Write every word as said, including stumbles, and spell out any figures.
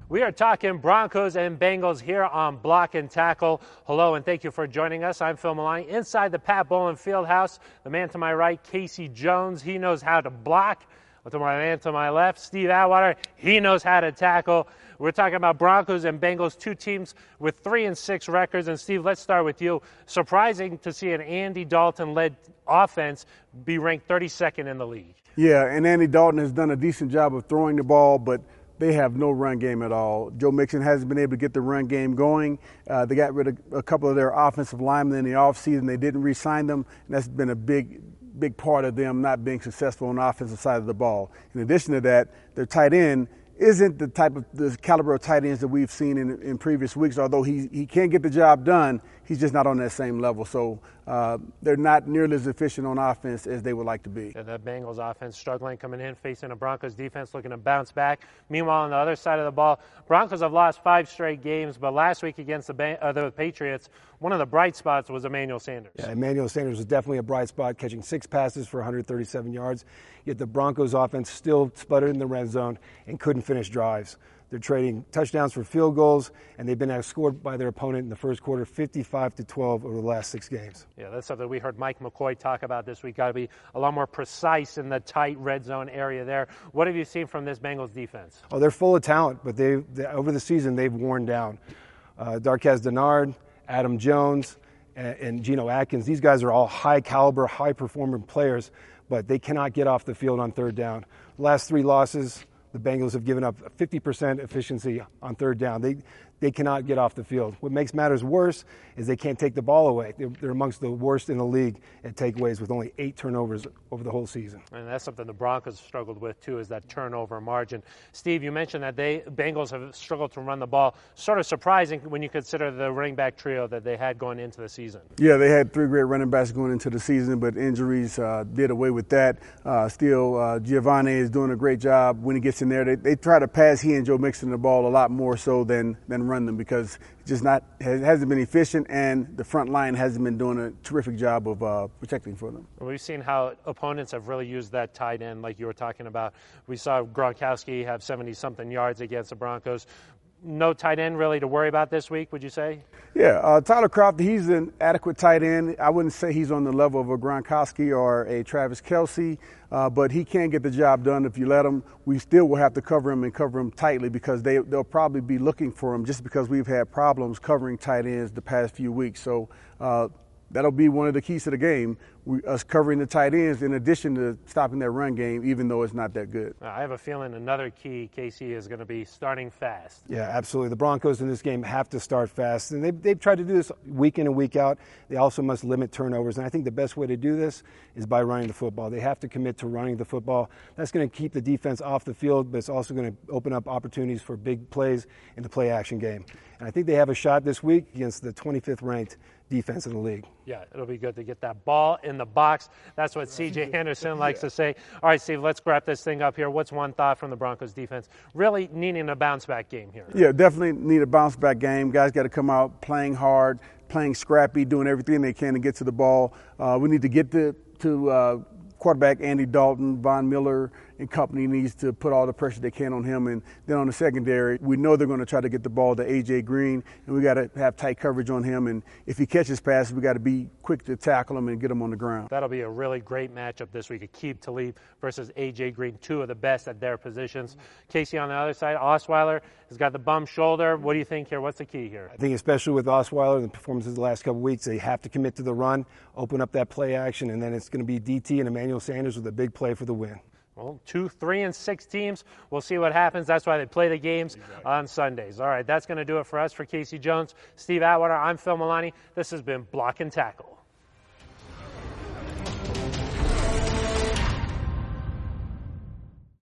We are talking Broncos and Bengals here on Block and Tackle. Hello, and thank you for joining us. I'm Phil Maloney inside the Pat Bowlen Fieldhouse. The man to my right, Casey Jones, he knows how to block. To my man to my left, Steve Atwater, he knows how to tackle. We're talking about Broncos and Bengals, two teams with three and six records. And Steve, let's start with you. Surprising to see an Andy Dalton-led offense be ranked thirty-second in the league. Yeah, and Andy Dalton has done a decent job of throwing the ball, but they have no run game at all. Joe Mixon hasn't been able to get the run game going. Uh, they got rid of a couple of their offensive linemen in the offseason. They didn't re-sign them, and that's been a big big part of them not being successful on the offensive side of the ball. In addition to that, their tight end isn't the type of the caliber of tight ends that we've seen in, in previous weeks. Although he he can get the job done, he's just not on that same level. So uh, they're not nearly as efficient on offense as they would like to be. And the Bengals offense struggling coming in, facing a Broncos defense looking to bounce back. Meanwhile, on the other side of the ball, Broncos have lost five straight games, but last week against the, Ban- uh, the Patriots, one of the bright spots was Emmanuel Sanders. Yeah, Emmanuel Sanders was definitely a bright spot, catching six passes for one hundred thirty-seven yards. Yet the Broncos offense still sputtered in the red zone and couldn't finish drives. They're trading touchdowns for field goals, and they've been outscored by their opponent in the first quarter, fifty-five to twelve over the last six games. Yeah, that's something we heard Mike McCoy talk about this week. Got to be a lot more precise in the tight red zone area there. What have you seen from this Bengals defense? Oh, they're full of talent, but they, they over the season they've worn down. Uh, Darqueze Dennard, Adam Jones, and, and Geno Atkins. These guys are all high caliber, high performing players, but they cannot get off the field on third down. Last three losses, the Bengals have given up fifty percent efficiency on third down. They they cannot get off the field. What makes matters worse is they can't take the ball away. They're, they're amongst the worst in the league at takeaways with only eight turnovers over the whole season. And that's something the Broncos struggled with too, is that turnover margin. Steve, you mentioned that they Bengals have struggled to run the ball. Sort of surprising when you consider the running back trio that they had going into the season. Yeah, they had three great running backs going into the season, but injuries uh, did away with that. Uh, still, uh, Giovanni is doing a great job when he gets in there. They, they try to pass he and Joe Mixon the ball a lot more so than than run them, because it just not it hasn't been efficient, and the front line hasn't been doing a terrific job of uh, protecting for them. We've seen how opponents have really used that tight end, like you were talking about. We saw Gronkowski have seventy-something yards against the Broncos. No tight end really to worry about this week, would you say? Yeah, uh, Tyler Kroft, he's an adequate tight end. I wouldn't say he's on the level of a Gronkowski or a Travis Kelce, uh, but he can get the job done if you let him. We still will have to cover him and cover him tightly, because they, they'll probably be looking for him just because we've had problems covering tight ends the past few weeks. So uh, that'll be one of the keys to the game, we, us covering the tight ends in addition to stopping that run game, even though it's not that good. I have a feeling another key, Casey, is going to be starting fast. Yeah, absolutely. The Broncos in this game have to start fast, and they've, they've tried to do this week in and week out. They also must limit turnovers, and I think the best way to do this is by running the football. They have to commit to running the football. That's going to keep the defense off the field, but it's also going to open up opportunities for big plays in the play-action game. And I think they have a shot this week against the twenty-fifth ranked defense in the league. Yeah, it'll be good to get that ball in the box. That's what C J Henderson likes to say. All right, Steve, let's wrap this thing up here. What's one thought from the Broncos defense? Really needing a bounce-back game here. Yeah, definitely need a bounce-back game. Guys got to come out playing hard, playing scrappy, doing everything they can to get to the ball. Uh, we need to get to, to uh, quarterback Andy Dalton. Von Miller and company needs to put all the pressure they can on him. And then on the secondary, we know they're going to try to get the ball to A J Green, and we got to have tight coverage on him. And if he catches passes, we got to be quick to tackle him and get him on the ground. That'll be a really great matchup this week. Aqib Talib versus A J Green, two of the best at their positions. Casey on the other side, Osweiler has got the bum shoulder. What do you think here? What's the key here? I think especially with Osweiler and the performances the last couple of weeks, they have to commit to the run, open up that play action, and then it's going to be D T and Emmanuel Sanders with a big play for the win. Well, two, three, and six teams. We'll see what happens. That's why they play the games exactly on Sundays. All right, that's going to do it for us. For Casey Jones, Steve Atwater, I'm Phil Maloney. This has been Block and Tackle.